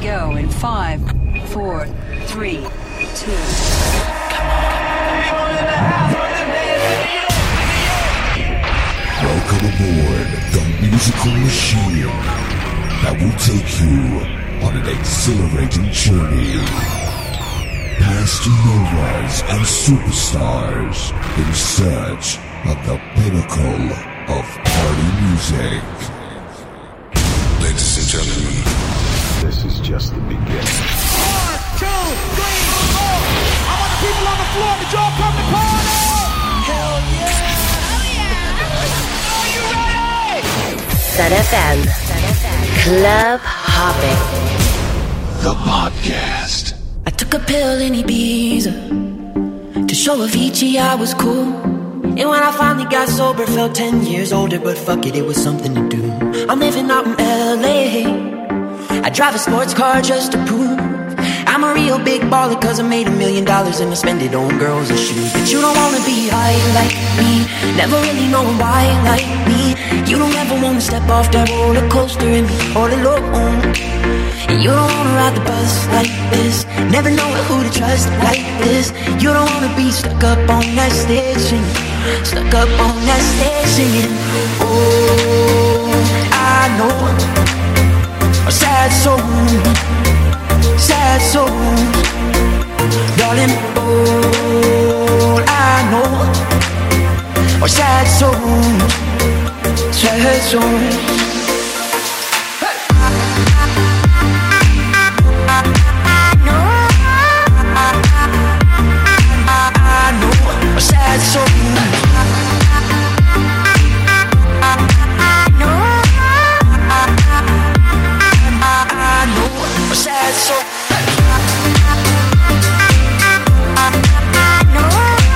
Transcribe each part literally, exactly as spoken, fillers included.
go in five, four, three, two. Welcome aboard the musical machine that will take you on an exhilarating journey past novas and superstars in search of the pinnacle of party music. Ladies and gentlemen, this is just the beginning. One, two, three, four. I want the people on the floor to y'all come to party. Hell yeah! Oh yeah! Are you ready? Sun F M. Club Hopping. The podcast. I took a pill in Ibiza to show Avicii I was cool. And when I finally got sober, felt ten years older. But fuck it, it was something to do. I'm living out in L A. I drive a sports car just to prove I'm a real big baller, cause I made a million dollars and I spend it on girls and shoes. But you don't wanna be high like me, never really knowing why like me. You don't ever wanna step off that roller coaster and be all alone. And you don't wanna ride the bus like this, never knowing who to trust like this. You don't wanna be stuck up on that stage singing, stuck up on that stage singing. Oh, I know a sad soul, sad soul, darling. All I know are sad souls, sad souls. Sad soul. I know. I know. A sad soul. I know.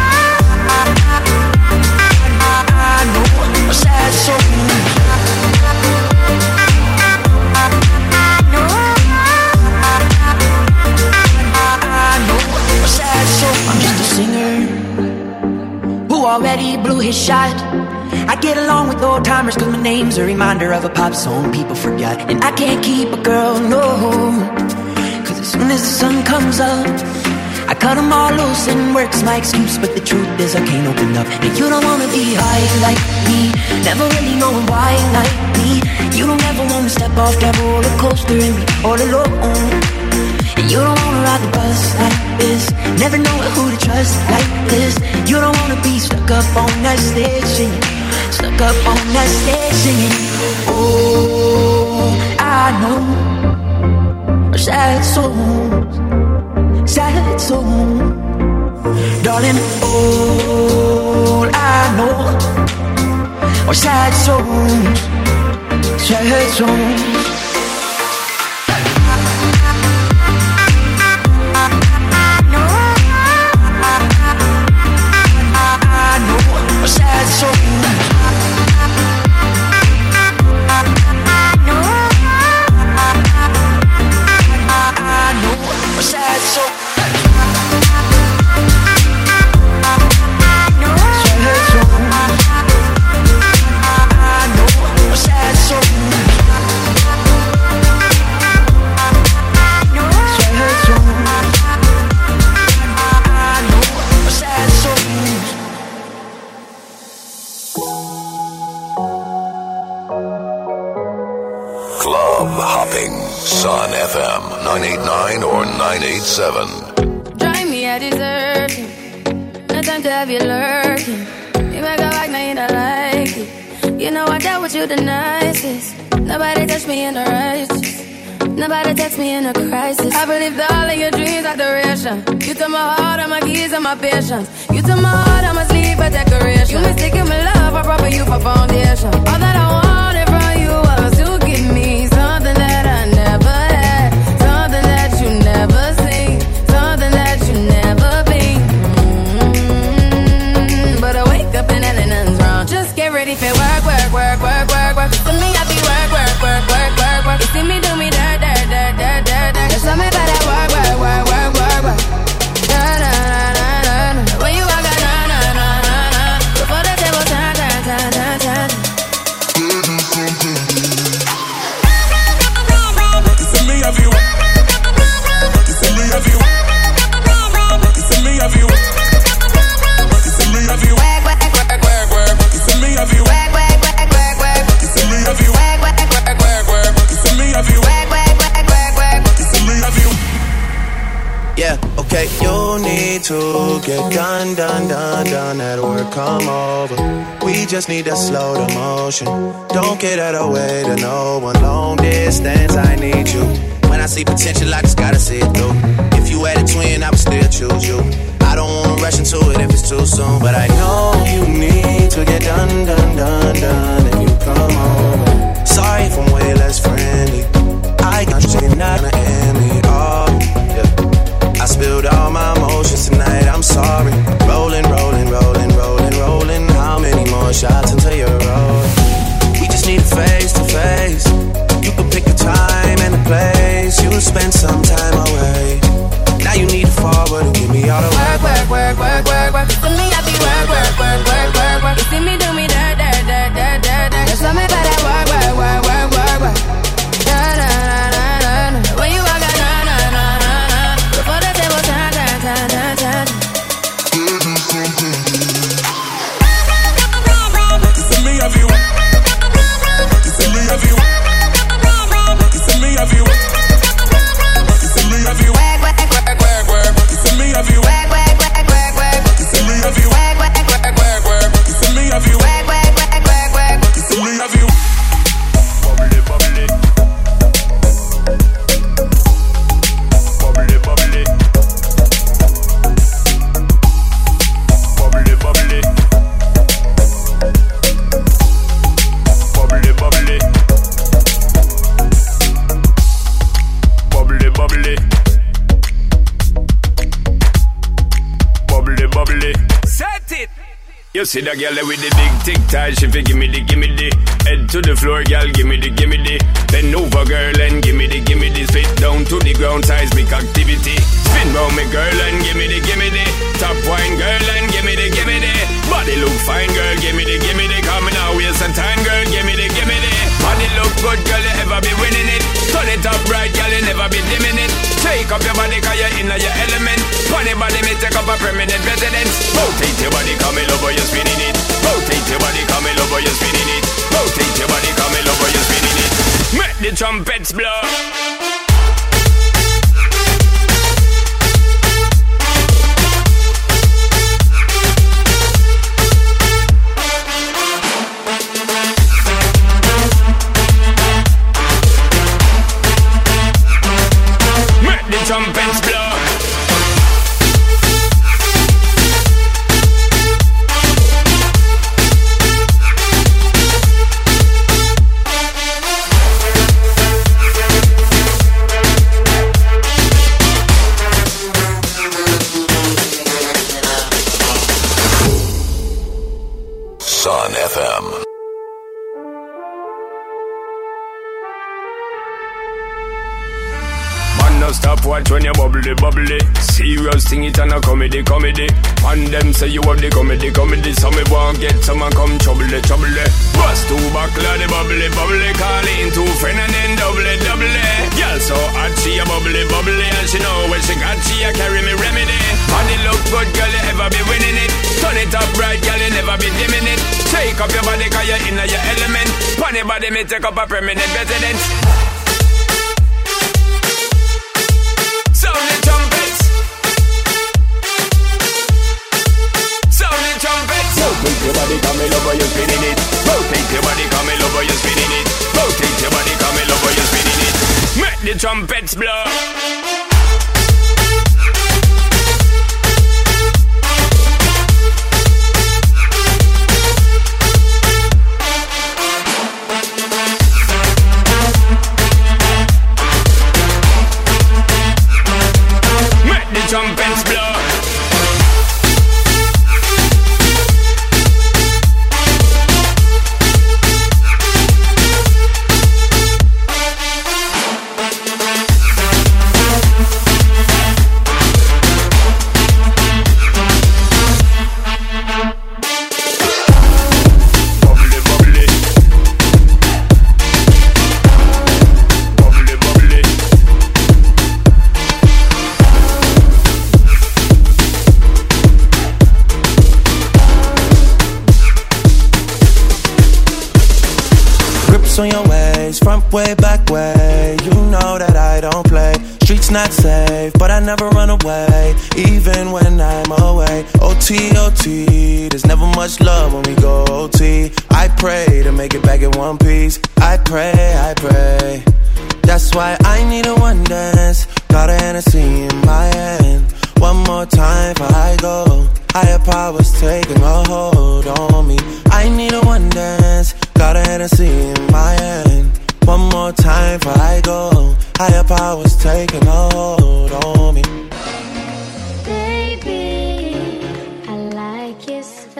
I know. A sad soul. I know. I know. A sad soul. I'm just a singer who already blew his shot. I get along with old timers cause my name's a reminder of a pop song people forgot. And I can't keep a girl, no, cause as soon as the sun comes up I cut them all loose and work's my excuse. But the truth is I can't open up. And you don't wanna be high like me, never really knowing why like me. You don't ever wanna step off that roller coaster and be all alone. And you don't wanna ride the bus like this, never knowing who to trust like this. You don't wanna be stuck up on that stage singing, stuck up on that stage singing. Oh, I know sad souls, sad souls, darling. All I know are sad souls, sad souls. Sad soul. I know. I know. Sad soul. I know. Sad soul. I know. Sad soul. I know. Sad soul. I know. Sad soul. Club Hopping, Sun F M nine eighty-nine or nine eighty-seven. Drive me a desertion, no time to have you lurking. You make a like, now you don't like it. You know I dealt with you the nicest. Nobody touched me in the righteous, nobody text me in a crisis. I believed all of your dreams are duration. You took my heart, all my keys, and my patience. You took my heart, I must leave a decoration. You mistaken my love, I brought you for foundation. All that I wanted from you was to give me something that I never had, something that you never seen, something that you never been. Mm-hmm. But I wake up and nothing's wrong. Just get ready for work, work, work, work, work, work. To me, I be work, work, work, work, work, work. You see me do me dirt, dirt, dirt, dirt, dirt, dirt. There's something about that work, work, work, work, work, work. Da, da, da, da, da, da. When you walk out, na, na, na, na, na. Before the table turn, turn, turn, turn, turn. Okay, you need to get done, done, done, done. That work, come over. We just need to slow the motion. Don't get out of the way to no one. Long distance, I need you. When I see potential, I just gotta see it through. If you had a twin, I would still choose you. I don't wanna rush into it if it's too soon, but I know you need to get done, done, done, done, and you come over. Sorry if I'm way less friendly. I got you not gonna end me. Oh, yeah. I spilled all my emotions tonight. I'm sorry. Rolling, rolling, rolling, rolling, rolling. How many more shots until you're rolling? We just need a face to face. You can pick the time and the place. You'll spend some time away. Now you need to forward and give me all the work, work, work, work, work, work. For me, I be work, work, work, work, work, work. You see me do me dirt, dirt, dirt, dirt, dirt, dirt. Just tell me about that work, work, work, work, work, work. Na na na na na na. When you walk out, na na na na na. Before the table turn, turn, turn, turn, turn. You see me have you. You see me have you. You see me have you. You see me have you. Work, work, work, work, work. You see me have you. Work, work, work, work, work. You see me have you. Work, work, work, work, work. You see me have you. Work, work, work, work, work. You see me have you. Bubbly, bubbly. Bubbly, bubbly. Bubbly, bubbly. Bubbly, bubbly. Bubbly, bubbly. Bubbly, bubbly. Set it. You see that girl with the big tic tac, she fi gimme the, gimme the. Head to the floor, girl, gimme the, gimme the. Bend over, girl, and gimme the, gimme the. Spit down to the ground, seismic activity. Spin round me, girl, and gimme the, gimme the. Top wine, girl, and gimme the, gimme the. Body look fine, girl, gimme the, gimme the. Coming out, waste some time, girl, gimme the, gimme the. Body look good, girl, you ever be winning it. Turn it up right, girl, you never be dimming it. Take up your body, cause you're in your element. Funny body, me take up a permanent residence. Rotate your body, come in over, you're spinning it. Rotate your body, come in over, you're spinning it. Rotate your body, come in over, you're spinning it. Make the trumpets blow. Trumpets blow. Sun F M. No stop watch when you bubbly, bubbly. Serious thing it and a comedy, comedy. And them say you have the comedy, comedy. So me won't get someone come trouble, trouble. Bust two buckle of the bubbly, bubbly. Call in two friend and then double, double. Girl so hot she a bubbly, bubbly. And she know when she got she a carry me remedy. And it look good, girl, you ever be winning it. Turn it up right, girl, you never be dimming it. Take up your body cause you're in your element. Funny body me take up a permanent residence. Sound the trumpets. Sound the trumpets. Rotate your body, come in over, you're spinning it. Rotate your body, come in over, you're spinning it. Rotate your body, come in over, you're spinning it. Make the trumpets blow. Trumpets blow. On your ways, front way, back way. You know that I I don't play. Streets not safe, but I never run away, even when I'm away. O T, O T, there's never much love when we go O T. I pray to make it back in one piece. I pray, I pray. That's why I need a one dance. Got a Hennessy in my hand. One more time before I go. Higher powers taking a hold on me. I need a one dance. Got a Hennessy in my hand. One more time before I go. Higher powers taking a hold on me. Baby, I like it so.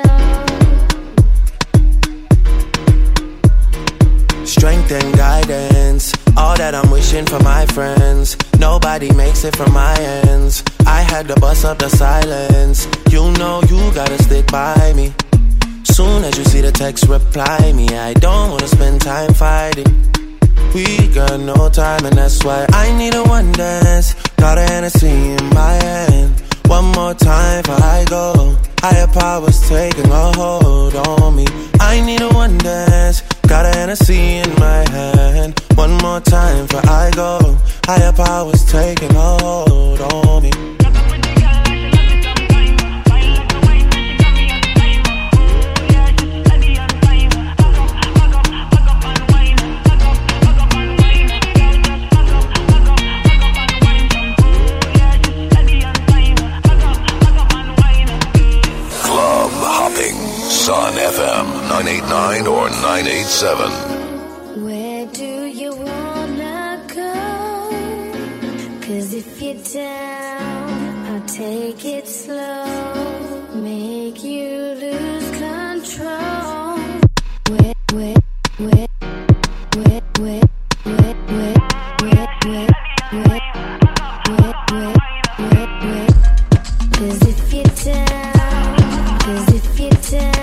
Strength and guidance, all that I'm wishing for my friends. Nobody makes it from my ends. I had to bust up the silence. You know you gotta stick by me. Soon as you see the text, reply me. I don't wanna spend time fighting. We got no time and that's why I need a one dance. Got a Hennessy in my hand. One more time before I go. Higher powers taking a hold on me. I need a one dance. Got a Hennessy in my hand. One more time before I go. Higher powers taking a hold on me. Sun F M nine eighty-nine or nine eighty-seven. Where do you wanna go? Cause if you're down, I'll take it slow. Make you lose control. Where, where, where, where, where, where, where, where, where, where, where, where, where, where. Cause if you're down, cause if you're down.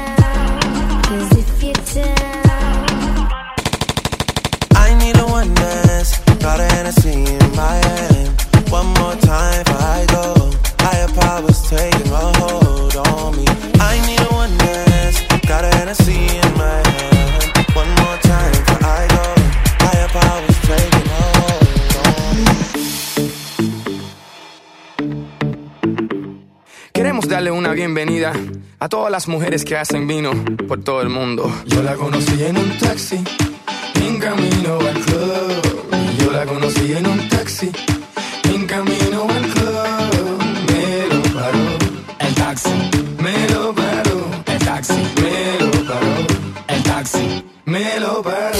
I need a one dance. Got a Hennessy in my hand. One more time before I go. Higher powers taking a hold on me. I need a one dance. Got a Hennessy in my hand. One more time before I go. Higher powers taking a hold on me. Queremos darle una bienvenida a todas las mujeres que hacen vino por todo el mundo. Yo la conocí en un taxi, en camino al club. Yo la conocí en un taxi, en camino al club. Me lo paró el taxi, me lo paró el taxi, me lo paró el taxi, me lo paró.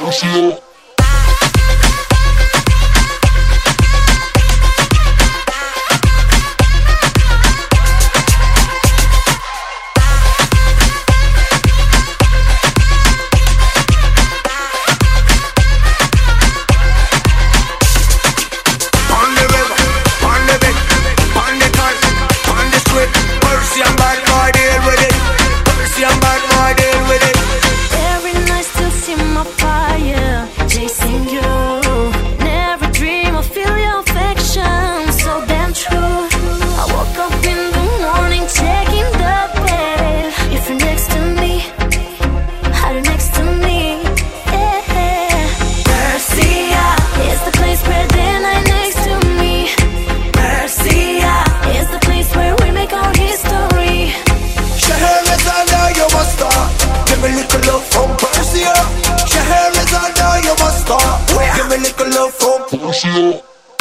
Persia. Persia.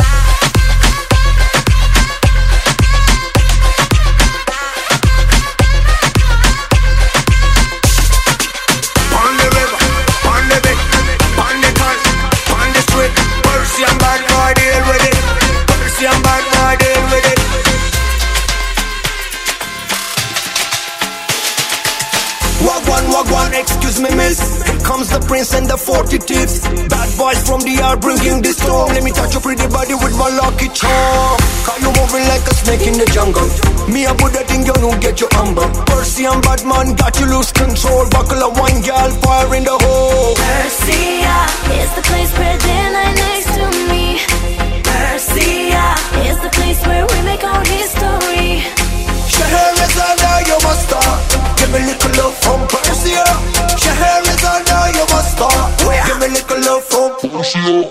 Excuse me, miss. Here comes the prince and the forty tips. Bad boys from the yard bringing the storm. Let me touch your pretty body with my lucky charm. Cause you moving like a snake in the jungle. Me, I put that thing, you don't get your humble. Persian bad man got you lose control. Buckle of one gal, fire in the hole. Persia is the place where they're not next to me. Persia is the place where we make our history. Scheherazade, you must start. Give me a little love from Persia. Scheherazade, you must start. Give me a little love from Persia.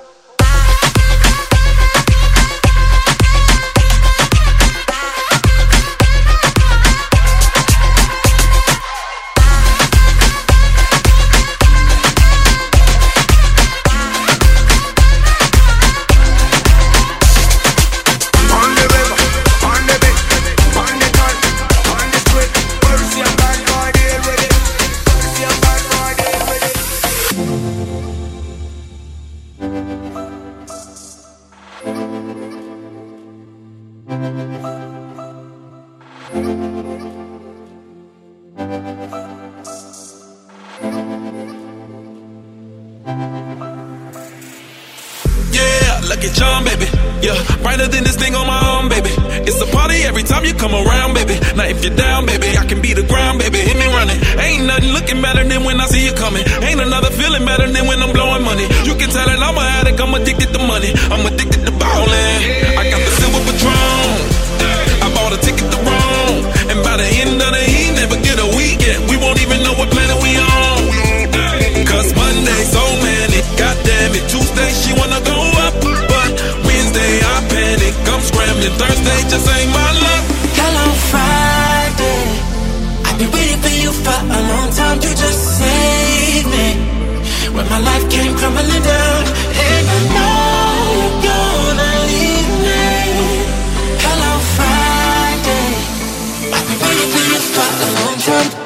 Lucky charm, baby. Yeah, brighter than this thing on my arm, baby. It's a party every time you come around, baby. Now if you're down, baby, I can be the ground, baby. Hit me running. Ain't nothing looking better than when I see you coming. Ain't another feeling better than when I'm blowing money. You can tell that I'm an addict, I'm addicted to money. I'm addicted to ballin'. I got the silver Patron. I bought a ticket to Rome. And by the end of the evening, never get a weekend. We won't even know what planet we on. Cause Monday so many, goddamn it. Tuesday she wanna go up, but Wednesday I panic. I'm scrambling, Thursday just ain't my luck. Hello Friday, I've been waiting for you for a long time to just save me. When my life came crumbling down, and I know you're gonna leave me. Hello Friday, I've been waiting for you for a long time.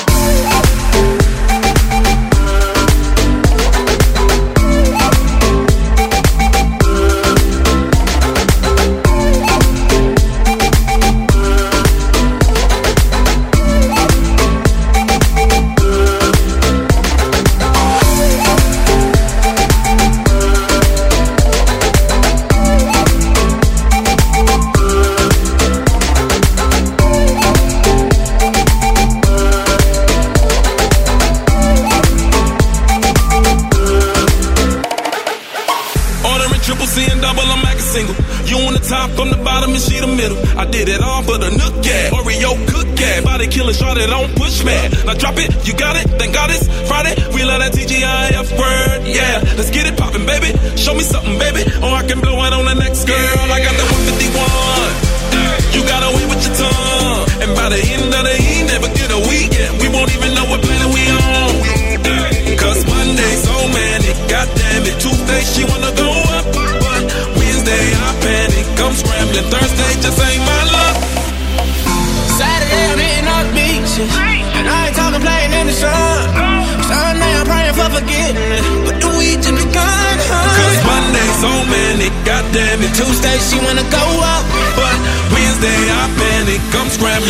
From the bottom and she the middle. I did it all for the nook, yeah. Oreo cook, yeah. Body killer, shot it on push, man. Now drop it, you got it, thank God it's Friday. We love that T G I F word, yeah. Let's get it poppin', baby. Show me something, baby. Or I can blow it on the next girl. I got the one fifty-one. You got away with your tongue. And by the end of the evening, never get a weekend. We won't even know what planet we on. Cause Monday so manic, goddamn it. Tuesday she wanna go up, but Wednesday I panic. I'm scrambling, Thursday just ain't my luck. Saturday I'm hitting up beaches, and I ain't talking playing in the sun. Sunday I'm praying for forgiveness, but the week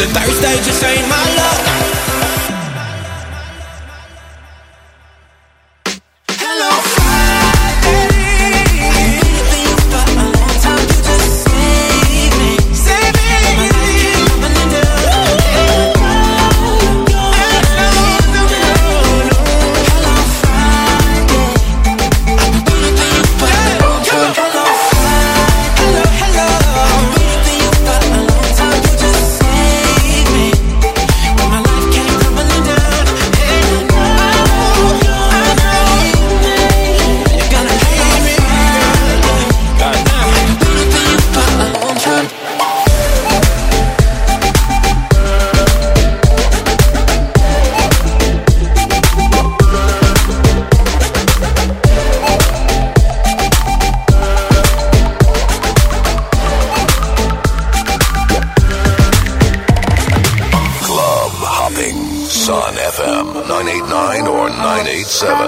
feeling thirsty, just ain't my luck. Sun F M nine eighty-nine or nine eighty-seven.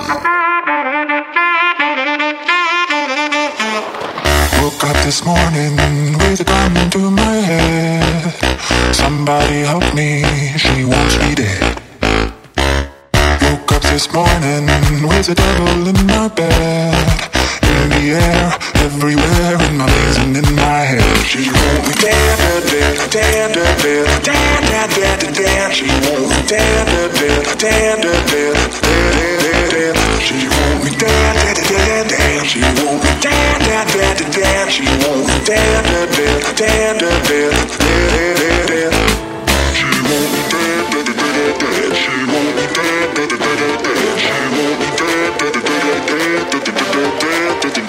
Woke up this morning with a gun to my head. Somebody help me, she wants me dead. Woke up this morning with a devil in my bed. In the air, everywhere, in my veins and in my head. She won't me dead, dead, dead, dead, dead, dead, dead, dead, dead. She won't me dead, dead, dead, dead, dead, dead, dead. She won't me dead, dead, dead, dead. She won't me dead, dead, dead, dead. She won't me dead, dead, dead, dead, dead, dead, dead. She won't me dead, dead, dead, dead. She won't me dead, dead, dead, dead. She won't me dead, dead, dead, dead, dead, dead, dead.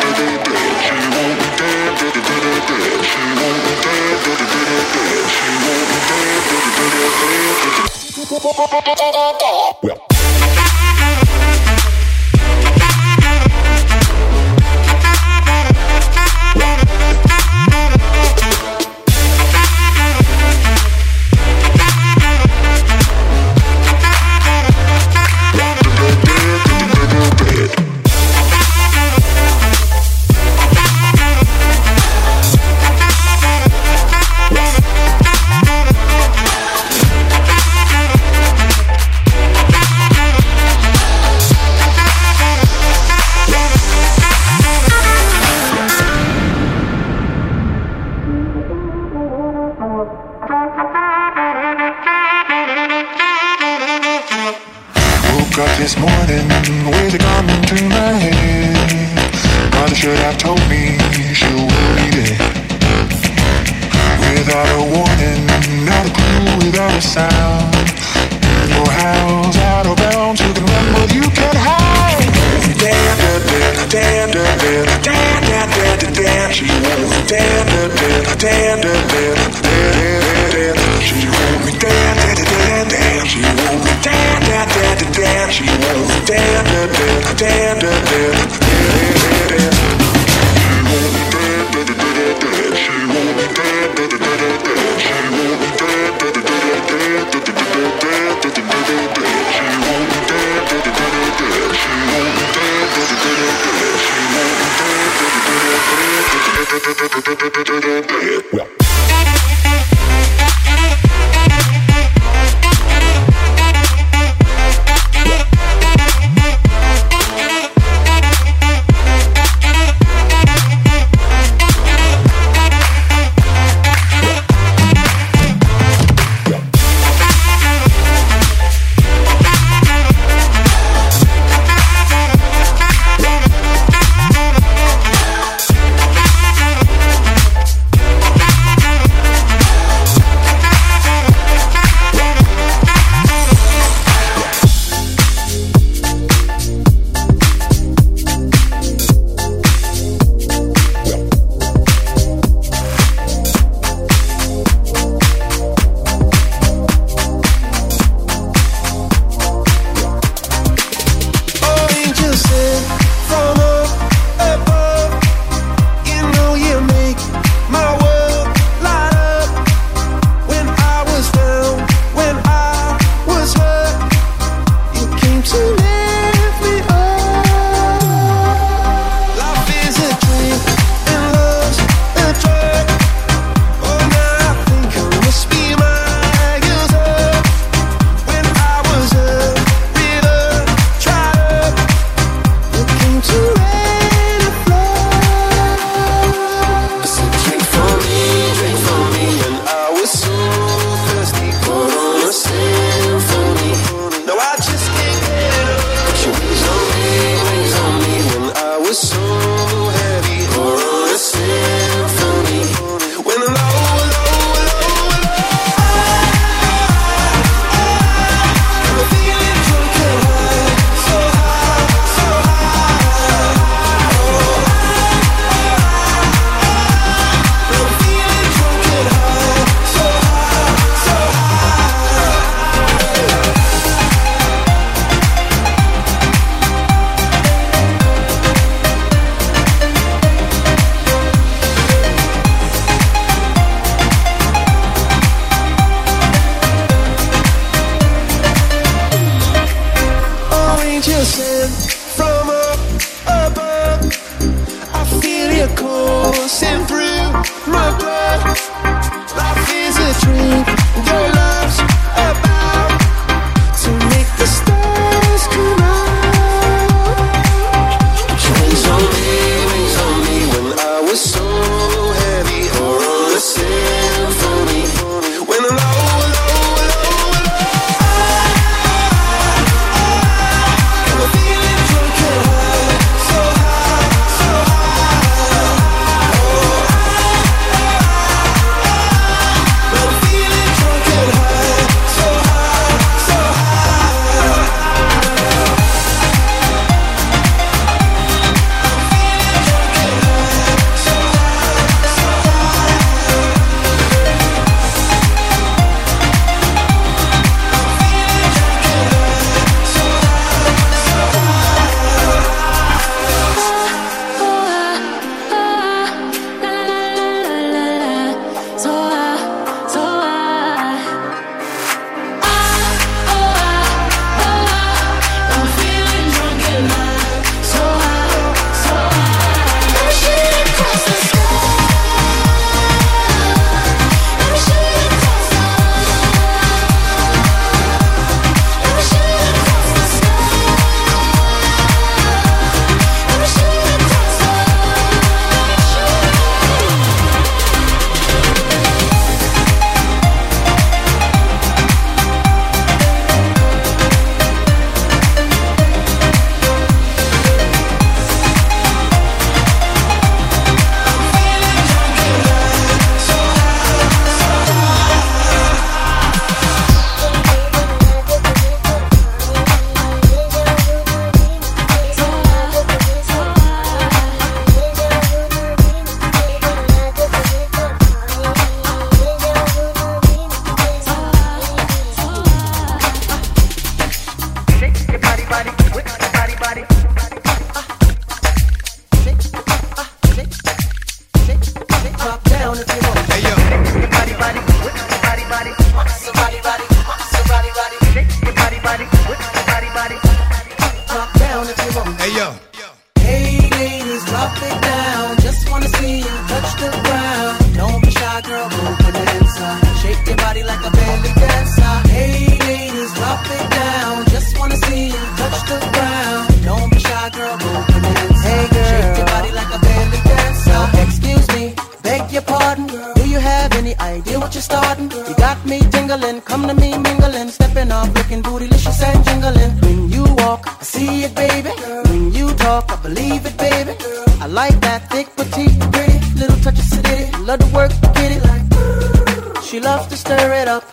Well. This morning with a gun to my head. Mother should have told me she will be dead. Without a warning, not a clue, without a sound. In your house, out of bounds, you can run but you can't hide. Damn, damn, damn, damn, damn, damn, damn, damn, damn. She won't me damn, damn, damn, damn, damn, damn, damn. She won't me damn, damn, damn, damn. She won't me damn, damn, damn, damn. She won't me damn, damn, damn, damn, damn, damn. She won't me damn, damn, damn, damn. She won't me damn, damn, damn, damn. She won't me damn, damn, damn, damn, damn, damn, damn. She won't me damn, damn, damn, damn. She won't me damn, damn, damn, damn. She won't me damn, well. you sent from up above. I feel you coursing through my blood. Life is a dream, your love's about to make the stars come out. Chains on me, rings on me when I was so heavy, or on a symphony when I'm low, low, low, low. I'm feeling drunk and high, so high, so high. I'm feeling drunk and high, so high, so high. Hey ladies, drop it down. Just wanna see you touch the ground. Don't be shy, girl, go bonanza. Shake your body like a belly dancer. Hey ladies, drop it down. Just wanna see you touch the ground. Don't be shy, girl, go bonanza. Hey girl, shake your body like a belly dancer. Excuse me, beg your pardon, girl. Do you have any idea what you're starting? You got me tingling, come to me mingling, stepping off, looking bootylicious and jingling. When you walk, I see it, baby. When you talk, I believe it, baby. I like that thick, petite, pretty, little touch of sedity. Love to work, get it like. She loves to stir it up.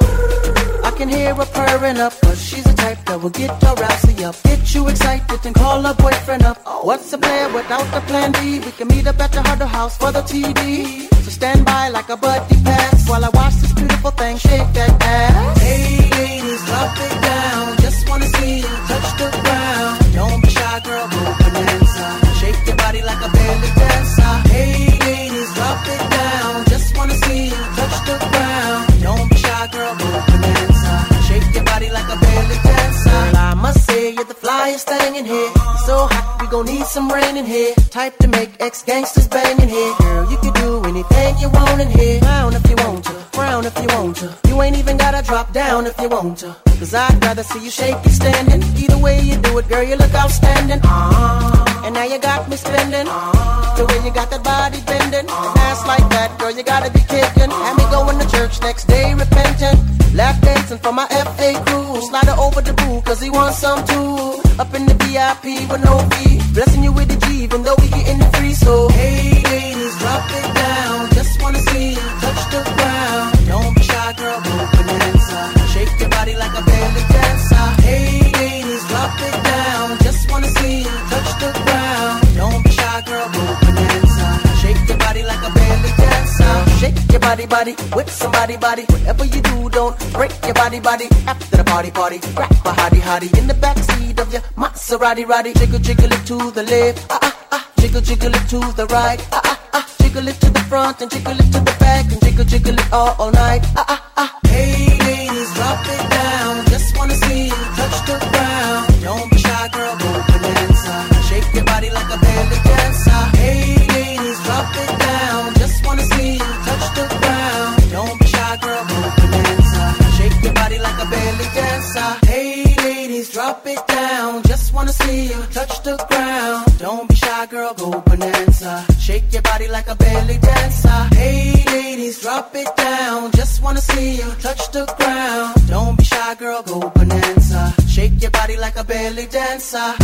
I can hear her purring up, but she's the type that will get her rousey up, get you excited and call her boyfriend up. What's a player without a plan B? We can meet up at the Huddle House for the T V. So stand by like a buddy pass while I watch this beautiful thing shake that ass. Hey ladies, drop it down. Just wanna see you touch the ground. Don't be shy, girl, go bonanza. Shake your body like a belly dancer. Hey ladies, drop it down. Just wanna see you touch the ground. Don't be shy, girl, go bonanza. Shake your body like a belly dancer. Well, I must say you're the flyest thing in here. So hot, we gon' need some rain in here. Type to make ex-gangsters bang in here. Girl, you can do anything you want in here. Frown if you want to, frown if you want to. You ain't even gotta drop down if you want to. Cause I'd rather see you shake it standing. Either way you do it, girl, you look outstanding. Uh-huh. And now you got me spending. Uh-huh. The way you got that body bending. Uh-huh. An ass like that, girl, you gotta be kicking. Have me going to church next day repentant. Lap dancing for my F A crew. Slide her over the boo, cause he wants some too. Up in the V I P with no fee. Blessing you with the G, even though we getting it free. So, hey ladies, drop it down. Just wanna see you touch the ground. Don't be shy, girl, go bonanza. Shake your body like a belly dancer. Hey ladies, drop it down. Just wanna see you touch the ground. Don't be shy, girl, go bonanza. Shake your body like a belly dancer. Shake your body, body, with somebody, body. Whatever you do, don't break your body, body. After the party, party, grab a hottie, hottie in the backseat of your Maserati, roddy. Jiggle, jiggle it to the left, ah ah ah. Jiggle, jiggle it to the right, ah ah ah. Jiggle it to the front and jiggle it to the back and jiggle, jiggle it all, all night, ah ah ah. Hey ladies, drop it down. Just wanna see you touch the ground. Don't be shy, girl, go drop it down. Just wanna see you touch the ground. Don't be shy, girl, go bonanza. Shake your body like a belly dancer. Hey, ladies, drop it down. Just wanna see you touch the ground. Don't be shy, girl, go bonanza. Shake your body like a belly dancer.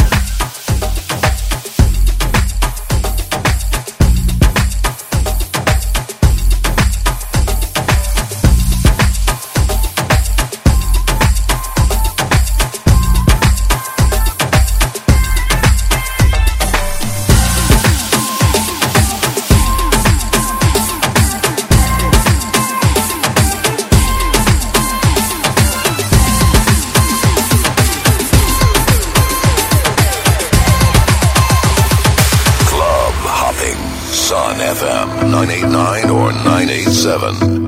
Sun F M nine eighty-nine or nine eighty-seven.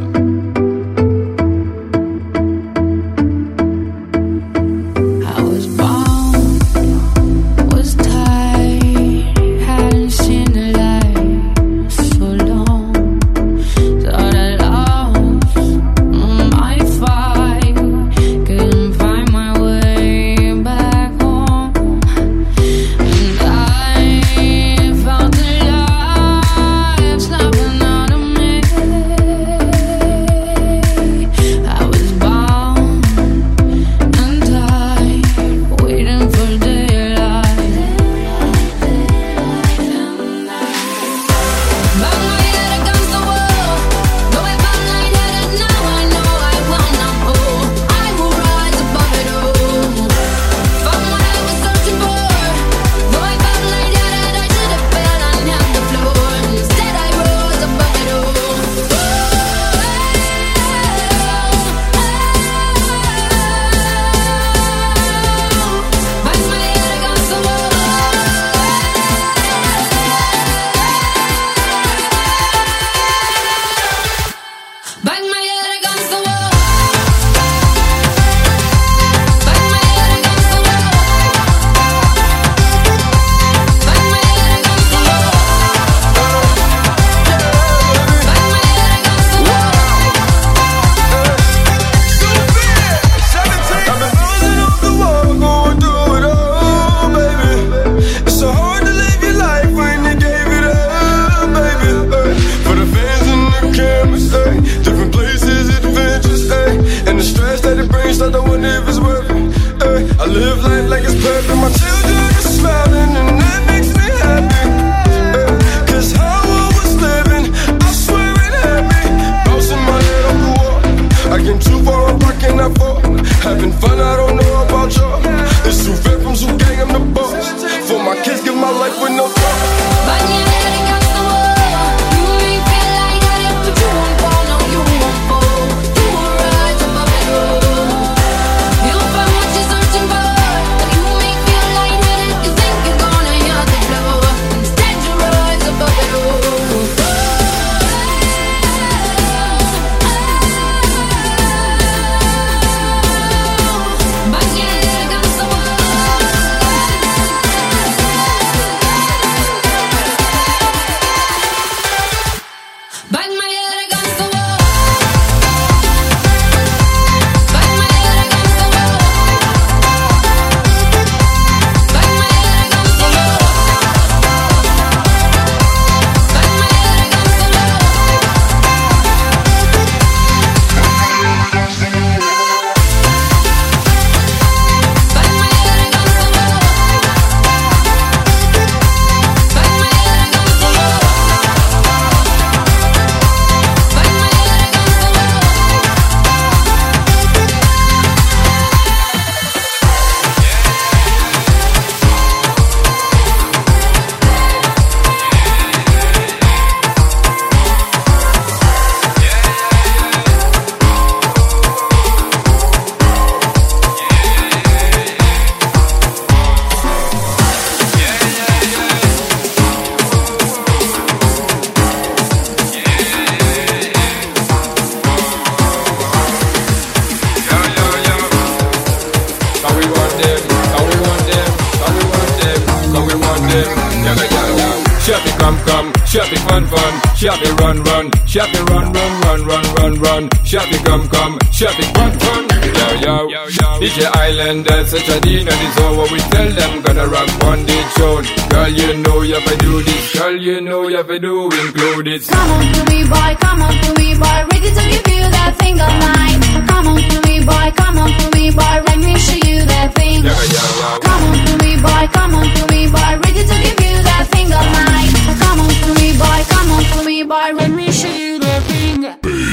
Shabby run, run, shabby run, run, run, run, run, run. Shabby come, come, shabby run, run. Yo, yo, D J Islanders, such a dinner is over. We tell them gonna rock on the tune. Girl, you know you have to do this. Girl, you know you have to do include it. Come on to me, boy, come on to me, boy. Ready to give you that thing of mine. Come on to me, boy, come on to me, boy. Let me show you that thing. Yeah, yeah, yeah. Come on to me, boy, come on to me, boy. Ready to give you that thing of mine. Come on to me, boy, come on to me, boy. Let me show you that thing.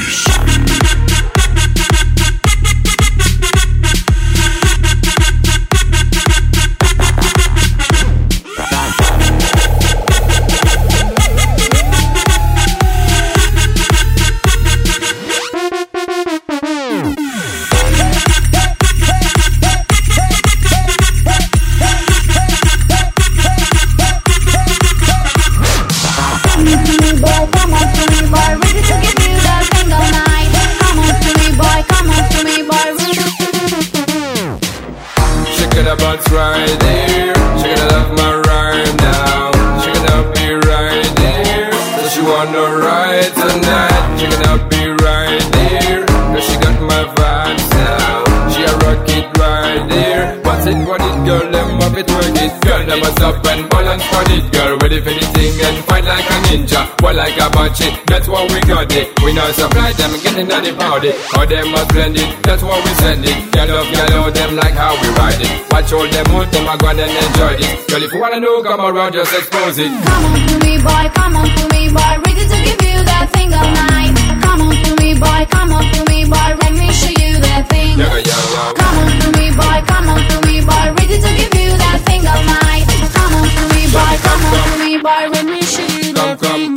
Right there, she gonna love my rhyme now. She gonna be right there, so she wanna ride tonight. She gonna be right there, cause she got my vibes now. She a rock it right there. What's it, what it, girl? Them up it, work it, girl. Them a stop and balance for it, girl. Ready for the thing and fight like a ninja. Well, like a bunch it, that's what we got it. We now supply them, getting on the party. All them are splendid, that's what we send it. Girl love, girl out them like how we ride it. Watch all them out, them a go and enjoy this. Girl, if you wanna know, come around, just expose it. Come on to me, boy, come on to me, boy. Ready to give you that thing of mine. Come on to me, boy, come on to me, boy. Let me show you that thing. Yeah, yeah, yeah. Come on to me, boy, come on to me, boy. Ready to give you that thing of mine. Come on to me, boy, come on to me, boy. Let me show you that thing.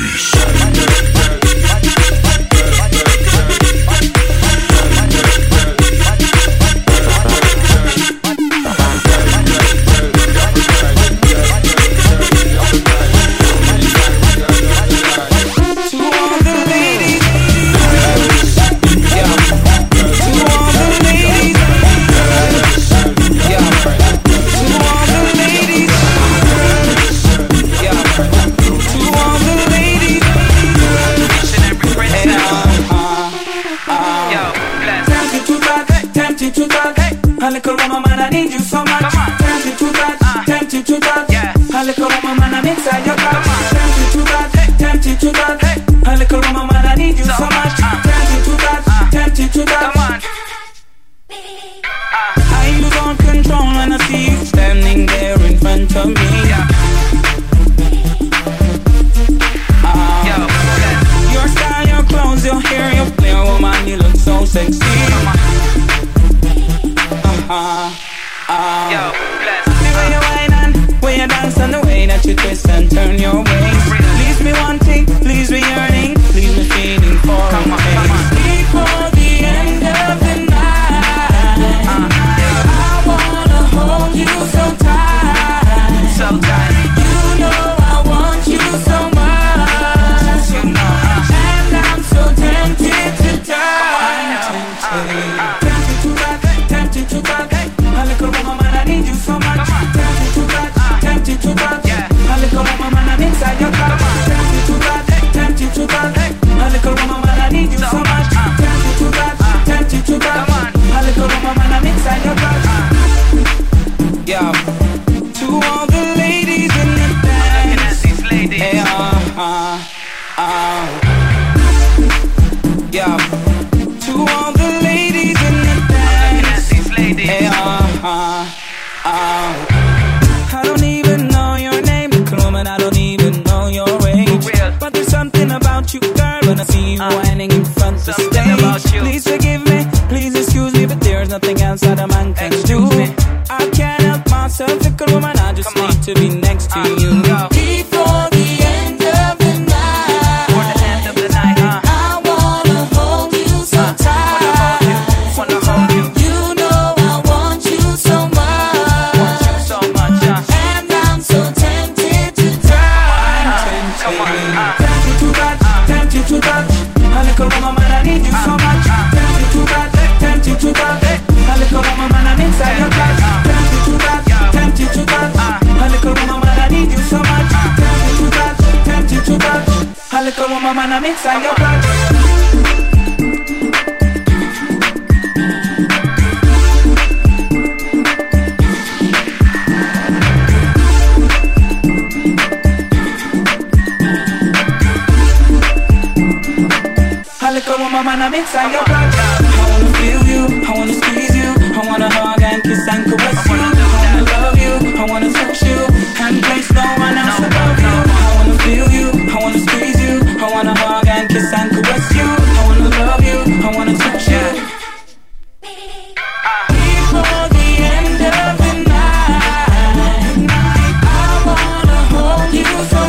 A little woman, man, I need you so much. Tempted to touch, tempted to touch. A little woman, man, I'm inside your clutch. Tempted to touch, tempted to touch. A little woman, man, I need you so much. Tempted to touch, tempted to touch. I lose all control when I see you standing there in front of me. Uh, your style, your clothes, your hair, your flair, woman, you look so sexy. Uh, uh, Yo, the way you whine and way you dance and the way that you twist and turn your waist. Leaves me wanting, leaves me yearning, leaves me feeling for a taste. Before the end of the night, uh, I wanna hold you so tight, so tight. You know I want you so much, you know, uh, and I'm so tempted to die. Tempted to die, tempted to die. A little woman, man, I need you so much. Tempted to touch, tempted to touch. A little woman, man, I'm inside your clutch. Tempted to touch, tempted to touch. A little woman, man, I need you so much. Tempted to touch, tempted to touch. A little woman, man, I'm inside your clutch. Yeah, to all the ladies in the dance. Hey, uh, uh, uh. Yeah, to all the ladies in the dance. Hey, uh, uh, uh. I don't even know your name, woman. I don't even know your age. But there's something about you, girl, when I see you whining in front of the stage. Please forgive me, please excuse me, but there's nothing else that a man can do. I can't help myself, little woman. I just need to be next to you. Before the end of the night, before the end of the night, uh. I wanna hold you so tight. Wanna hold you. You know I want you so much. Want you so much, uh. And I'm so tempted to die. Come on, uh. Tempted to touch, tempted to touch. A little woman. I'm inside your blood. I look over my man, I'm inside your blood. I wanna feel you, I wanna squeeze you, I wanna hug and kiss and caress you. I wanna love you, I wanna touch you, and place no one else above you. I wanna feel you, I wanna squeeze you, I wanna hug and kiss and caress you. I wanna love you, I wanna touch you. Before the end of the night, I wanna hold you so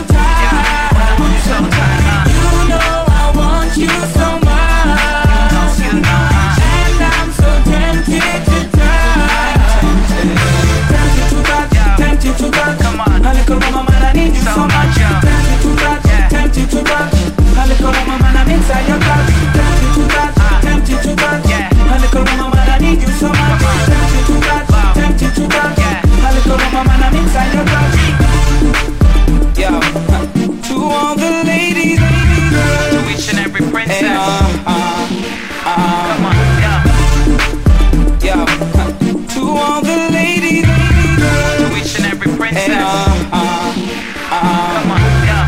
tight. You know I want you so much, and I'm so tempted to die. Tempted to touch, tempted to touch. A little woman, man, I need you so much. Tempted to touch, tempted to touch. A little woman, man, I'm inside your touch. Tempted to touch, tempted to touch. A little woman, man, I need you so much. Tempted to touch, tempted to touch. A little woman, man, I'm inside your touch. Yo, to all the ladies, to each and every princess. Hey, uh, uh, uh, Come on, yeah. Yo, to all the ladies, to each and every princess. Hey, uh, uh, uh, Come on, yeah.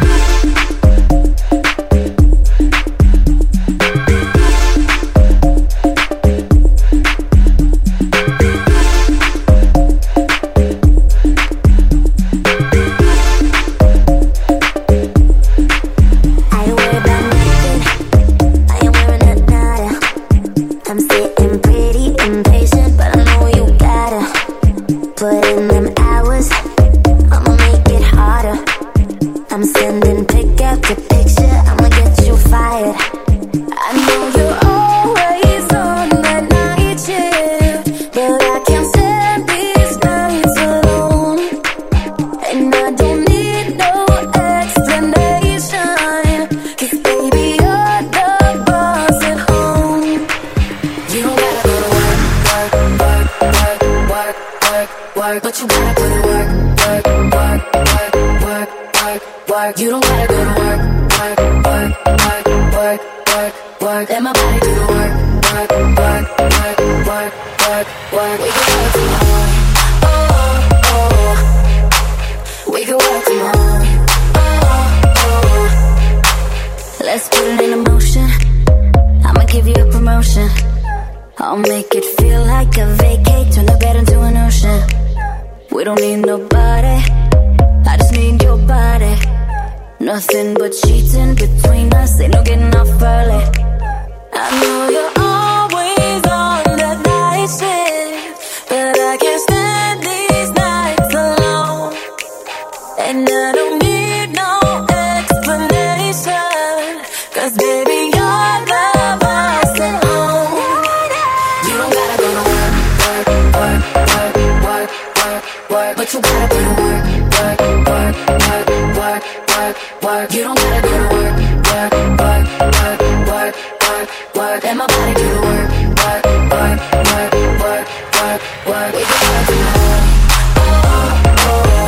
I'm sitting pretty impatient, but I know you gotta put in them hours. I'ma make it harder. I'm sending pick after picture, I'ma get you fired. I know you're always on that night shift, but I can't stand these nights alone. And I don't need no explanation, 'cause baby you're the boss at home. You don't gotta go to work, work, work, work, work, work, work, but you gotta put in work, work, work, work, work, work, work. You don't gotta go to work, work, work, work, work, work, work. Let my body do the work, work, work, work, work, work, work. We can work from home, oh, oh. We can work from home, oh, oh. Let's put it in motion. I'ma give you a promotion. I'll make it feel like a vacate, turn the bed into an ocean. We don't need nobody, I just need your body. Nothing but sheets in between us, ain't no getting off early. I know you're always on that night shift, but I can't stand these nights alone. And I don't need no explanation, 'cause baby you're the boss at home. You don't gotta go to work, work, work, work, work, work, work, but you gotta put in work, work, work, work, work, work, work. You don't gotta go to work, work, work, work, work, work, work. Let my body do the work, work, work, work, work, work, work. We can work from home, oh, oh.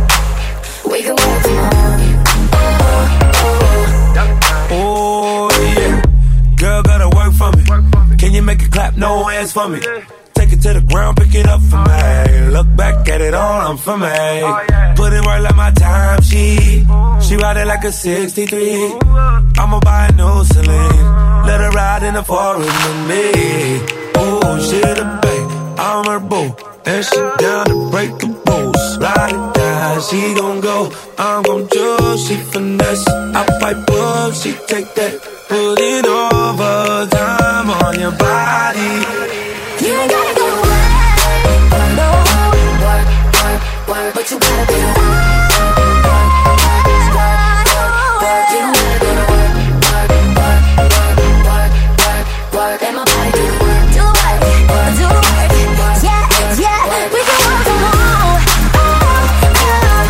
We can work from home, oh, oh. Oh yeah, girl gotta work for me. Can you make it clap? No hands for me. Take it to the ground, pick it up for me. Look back at it all, I'm for me. Put it right like my time sheet. She ride it like a sixty-three. I'ma buy a new Celine. Let her ride in the forest with me. Oh, she the babe, I'm her boo. And she down to break the rules. Ride it down, she gon' go. I'm gon' choose, she finesse. I fight up, she take that. Put it over time on your body. You ain't gotta go to work, no. Work, work, work, but you gotta do it. Work, work, work, work, work. You don't gotta go to work, work, work, work, work, work, work. Let my body do the work, do the work, do the work. Yeah, yeah, we can work from home. Oh, oh.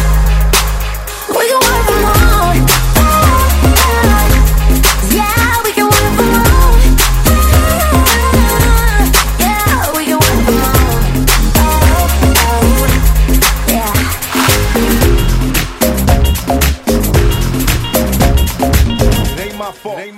We can work from home. Oh, oh. Yeah, we can work from home. Yeah, we can work from home. Oh, oh. Yeah.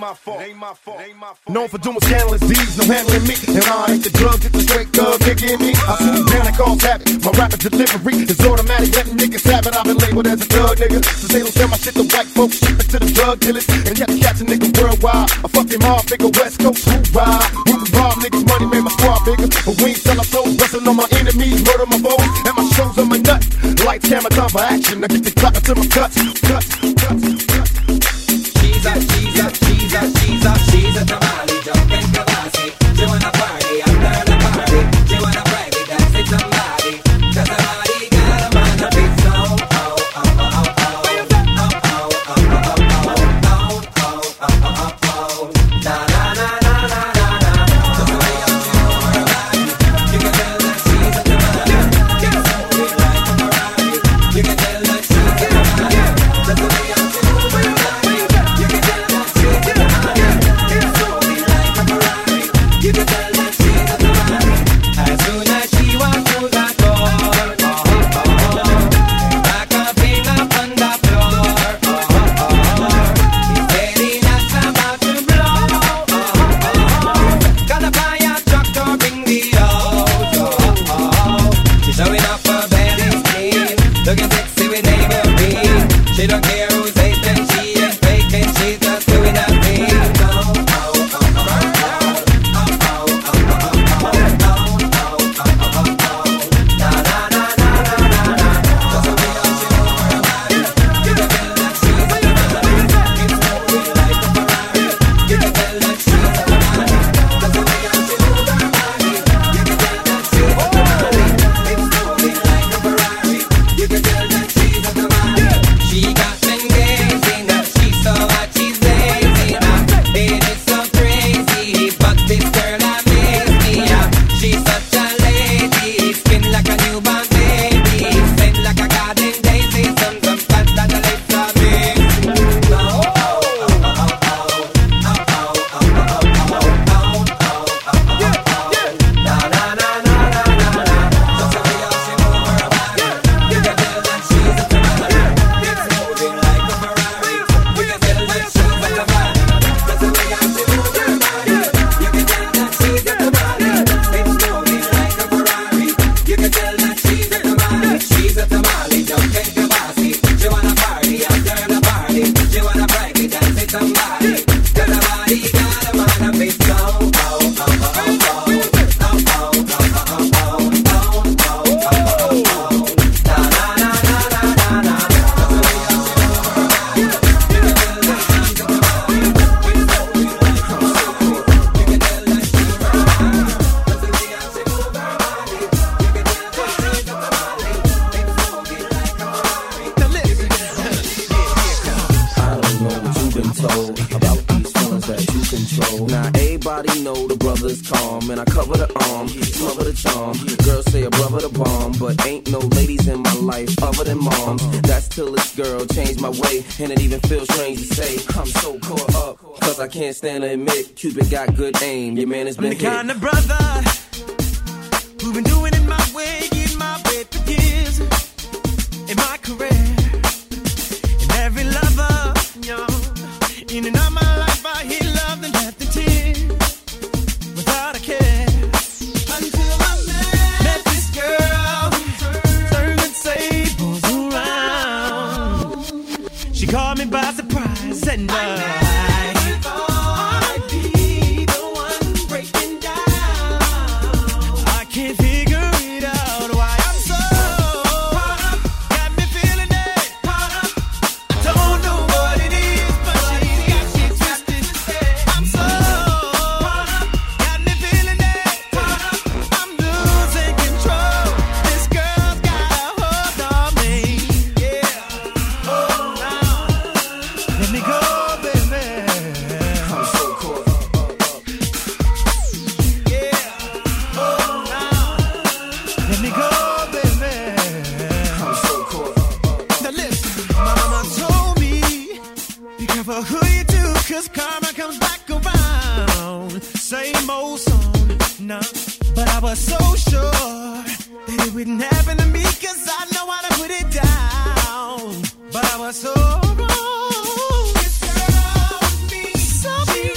my fault. It ain't my fault. It ain't my fault. Known for doing scandalous deeds, no handling me. And I ain't the drug, it's the straight thug nigga in me. I swoop down and cause habit. My rapid delivery is automatic, letting niggas have it. I've been labeled as a thug nigga. So they don't sell my shit to white folks, ship it to the drug dealers. And yet to catch a nigga worldwide. I fucking mob figure, West Coast, who ride. Who rob niggas, money made my squad bigger. But we ain't sell our souls, bustin' on my enemies, murder my foes. And my shows on my nuts. Lights, camera, time for action. I get the clock to my cuts, cuts, cuts, cuts. She's a, she's a, she's a, she's a, she's a tamale, jumping kabasi. She wanna party, after the party. She wanna brag it, dance it somebody. Cause somebody got a man up it so. Oh, oh, oh, oh, oh. Oh, oh, oh, oh, oh, oh. Oh, oh, oh, oh, oh. Na, na, na, na, na, na, na. Just the way I'm doing her body. You can tell that she's a tamale. It's moving like a Ferrari. You can tell that she's a tamale. Just the way I'm doing her body. You can tell that she's a tamale. It's moving like a Ferrari. You can tell that she's a tamale. As soon as she walks through that door, oh, oh, oh, back up in up on the floor, oh, oh, oh, it's steady, that's about to blow, oh, oh, oh, got a fire truck to bring the out, oh, oh, oh, she's showing off her belly skin, looking sexy with neighbor beat. She don't care who's hating, she ain't faking, she's just doing her thing. Oh, oh, oh, oh, oh, oh, oh, oh, oh, oh, oh, oh, oh, oh, na, na, na, na, na, na, na. Just the way I'm showing her body. You can tell that she's a tamale. It's moving like a Ferrari. You can tell that she's a tamale. Just the way I'm showing her body. You can tell that she's a tamale. It's moving like a Ferrari. You can tell that she's a tamale. She got them games in her. She's so hot, she's lazy now. It is so crazy, but this girl amazes me. Yeah. She's such a lady, skin like a newborn baby, scent like a garden daisy, some some fat that the lips are big. Oh, oh, oh, oh, oh, oh, oh, oh, oh, oh, oh, oh, oh, na, na, na, na, na, na, na. Just the way how she move her body, you can tell that she's a tamale. It's moving like a Ferrari. You can tell that she's a tamale. Just the way how she move her body, you can tell that she's a tamale. It's moving like a Ferrari. You can tell that she's a tamale. She's a tamale, jumping kabasi. She wanna party after the party. She wanna brag it, dance it somebody. Cause somebody got a man up it so. Oh, oh, oh, oh, oh. Oh, oh, oh, oh, oh, oh. Oh, oh, oh, oh, oh. Na, na, na, na, na, na, na. Just the way how she move her body. You can tell that she's a tamale. It's moving like a Ferrari. You can tell that she's a tamale. Just the way how she move her body. You can tell that she's a tamale. It's moving like a Ferrari. Now listen. I don't know what you've been told about these feelings that you control. Now everybody know the brother's calm, and I cover the arm, cover the charm. Girls say a brother the bomb, but ain't no ladies in my life other than moms. That's till this girl changed my way, and it even feels strange to say I'm so caught up, cause I can't stand to admit Cupid got good aim. Your man has I'm been the hit. kind of brother who've been doing it my way, getting my way for years in my career. And every lover, yo, in and out my life, I hear love and left the tears without a care. Until I met, met this girl, serving tables around. She caught me by surprise, and I can't figure it out why I'm so caught up, got me feeling it. Don't know what it is, but she got me twisted. I'm so caught up, got me feeling it. I'm losing control. This girl's got a hold on me. Yeah. Oh, now let me go, baby. I'm so caught up. Yeah. Oh. Let me go, baby. I'm so caught up. Now listen, my mama told me, be careful who you do, cause karma comes back around. Same old song, no. But I was so sure that it wouldn't happen to me, cause I know how to put it down. But I was so wrong. This girl with me, so she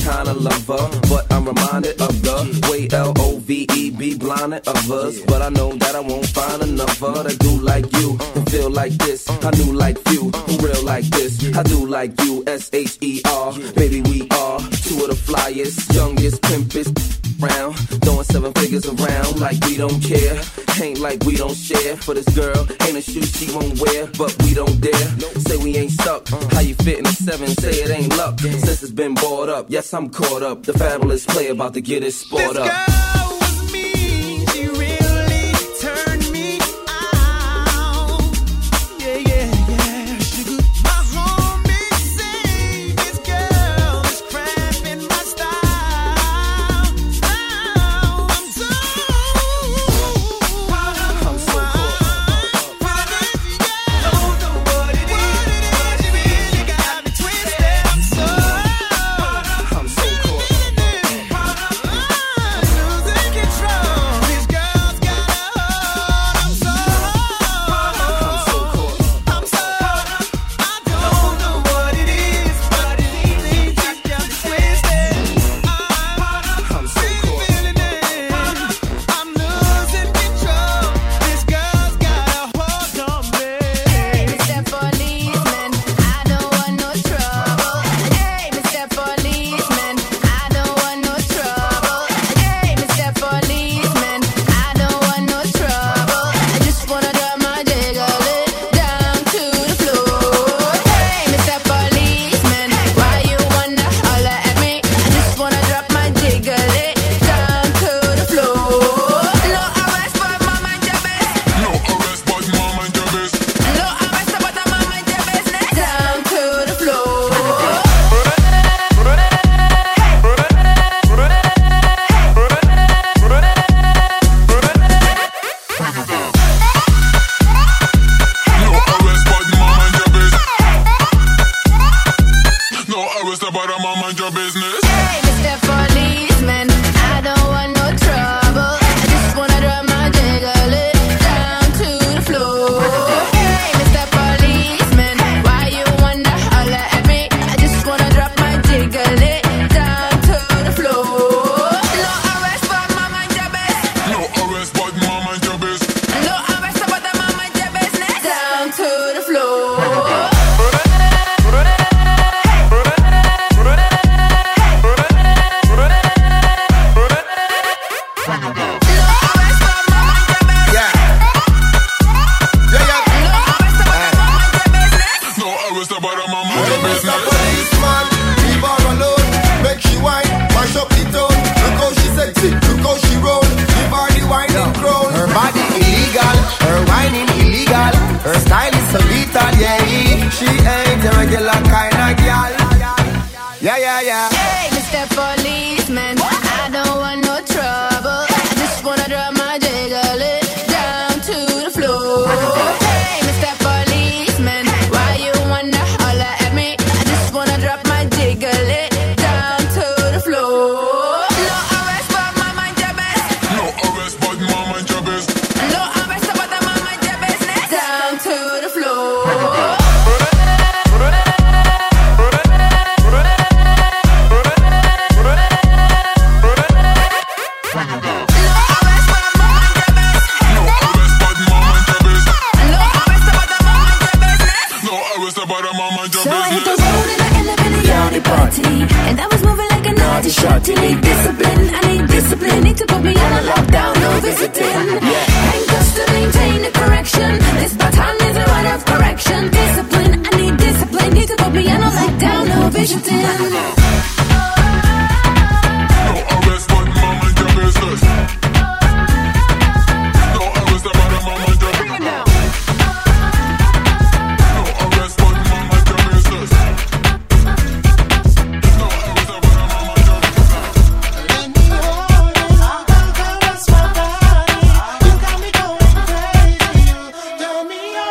kinda lover, but I'm reminded of the way L O V E be blinded of us. But I know that I won't find another that do like you and feel like this. I knew like you, who real like this. I do like you, S H E R. Baby, we are two of the flyest, youngest, pimpest round, throwing seven figures around like we don't care. Ain't like we don't share. For this girl, ain't a shoe she won't wear, but we don't dare say we ain't stuck. How you fit in a seven? Say it ain't luck. Since it's been bought up, yes I'm caught up. The fabulous player about to get his sport up.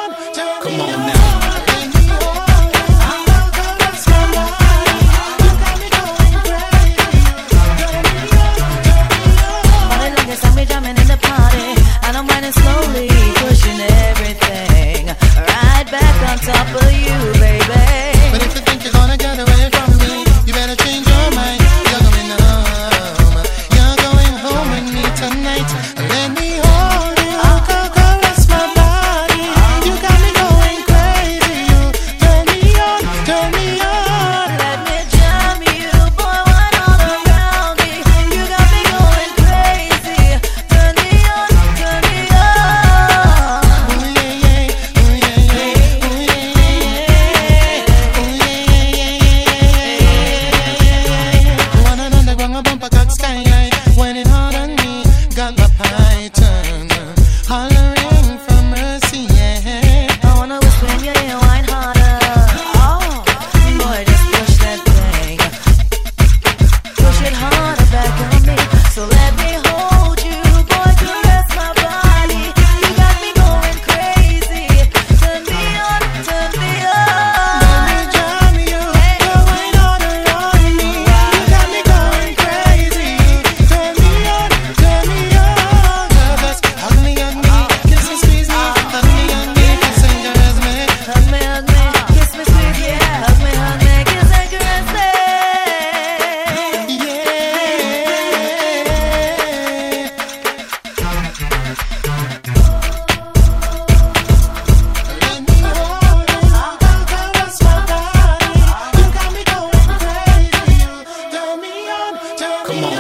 Come on now. Come on.